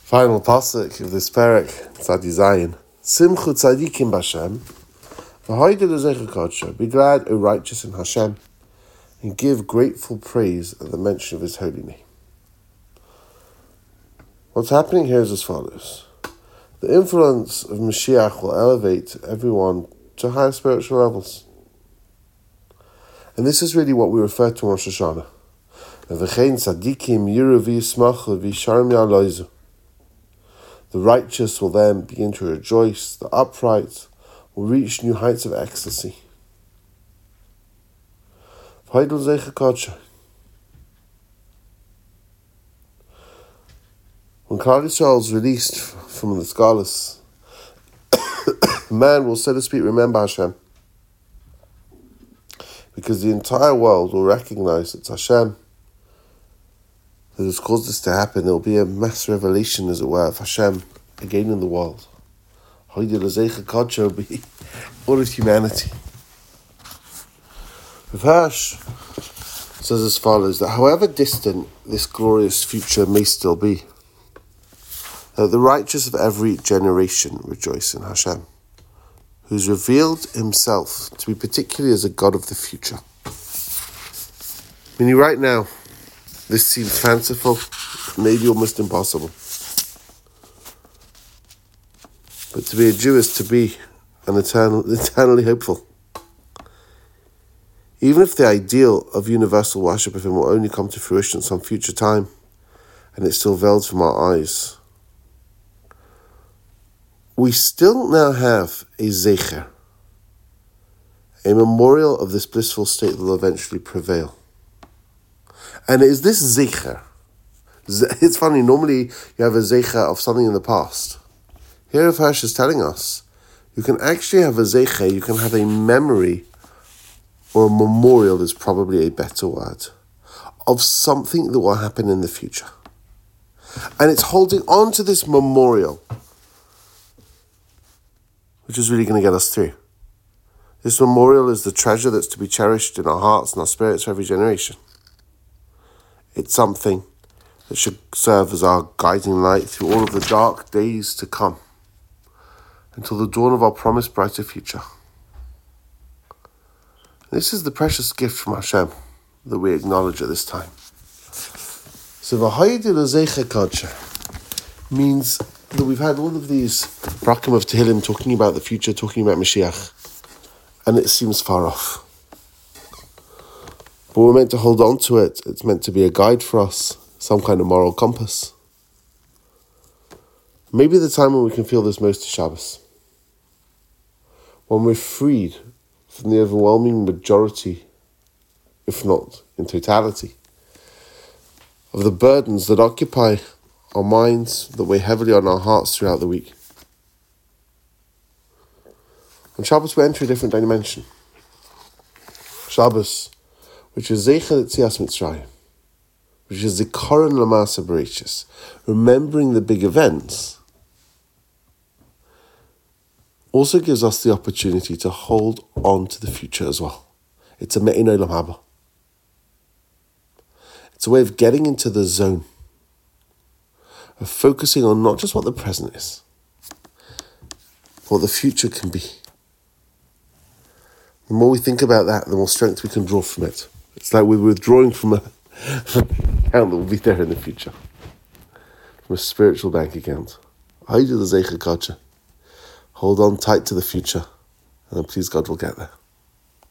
Final pasuk of this parak, Tzadi Zayin. Simchu tzadikim b'Hashem, v'hoidu l'zecha kodsho. Be glad, O righteous in Hashem, and give grateful praise at the mention of His holy name. What's happening here is as follows. The influence of Mashiach will elevate everyone to higher spiritual levels. And this is really what we refer to on Rosh Hashanah. V'chein tzadikim yiru v'yismachu v'yisharim ya'aloizu. The righteous will then begin to rejoice. The upright will reach new heights of ecstasy. When Klal Yisrael is released from the Galus, man will, so to speak, remember Hashem. Because the entire world will recognize it's Hashem that has caused this to happen. There will be a mass revelation, as it were, of Hashem again in the world. Hoidu l'zecha kodsho will be all of humanity. Rav Hirsch says as follows, that however distant this glorious future may still be, that the righteous of every generation rejoice in Hashem, who's revealed himself to be particularly as a God of the future. Meaning right now, this seems fanciful, maybe almost impossible. But to be a Jew is to be eternally hopeful. Even if the ideal of universal worship of Him will only come to fruition at some future time, and it's still veiled from our eyes, we still now have a zecher, a memorial of this blissful state that will eventually prevail. And it is this zecher. It's funny, normally you have a zecher of something in the past. Here Rav Hirsch is telling us, you can actually have a zecher, you can have a memory, or a memorial is probably a better word, of something that will happen in the future. And it's holding on to this memorial, which is really going to get us through. This memorial is the treasure that's to be cherished in our hearts and our spirits for every generation. It's something that should serve as our guiding light through all of the dark days to come, until the dawn of our promised brighter future. This is the precious gift from Hashem that we acknowledge at this time. So v'hoidu l'zecha kodsho means that we've had all of these brakim of Tehillim talking about the future, talking about Mashiach, and it seems far off. But we're meant to hold on to it. It's meant to be a guide for us, some kind of moral compass. Maybe the time when we can feel this most is Shabbos, when we're freed from the overwhelming majority, if not in totality, of the burdens that occupy our minds, that weigh heavily on our hearts throughout the week. On Shabbos we enter a different dimension. Shabbos, which is Zeicha L'Tzias Mitzrayim, which is Zikaron L'Maaseh Bereishis, remembering the big events, also gives us the opportunity to hold on to the future as well. It's a Me'ein Olam Haba. It's a way of getting into the zone, of focusing on not just what the present is, but what the future can be. The more we think about that, the more strength we can draw from it. It's like we're withdrawing from an account that will be there in the future, from a spiritual bank account. Hoidu l'zecha kodsho. Hold on tight to the future, and then please God we'll get there.